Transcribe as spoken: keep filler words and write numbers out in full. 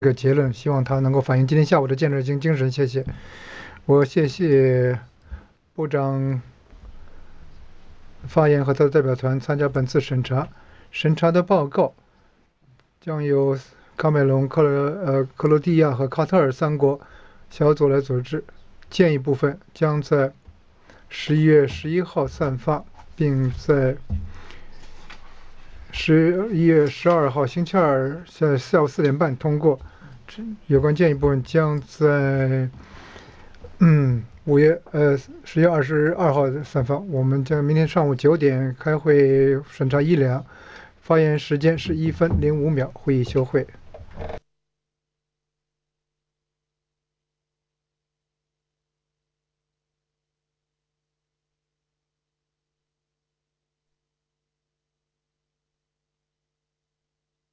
这个结论，希望它能够反映今天下午的建设性精神。谢谢，我谢谢部长发言和他的代表团参加本次审查。审查的报告将由卡梅隆、克罗呃克罗地亚和卡塔尔三国小组来组织，建议部分将在十一月十一号散发，并在十一月十二号星期二下下午四点半通过。有关建议部分将在嗯五月呃十月二十二号散发。我们将明天上午九点开会审查议两，发言时间是一分零五秒。会议休会。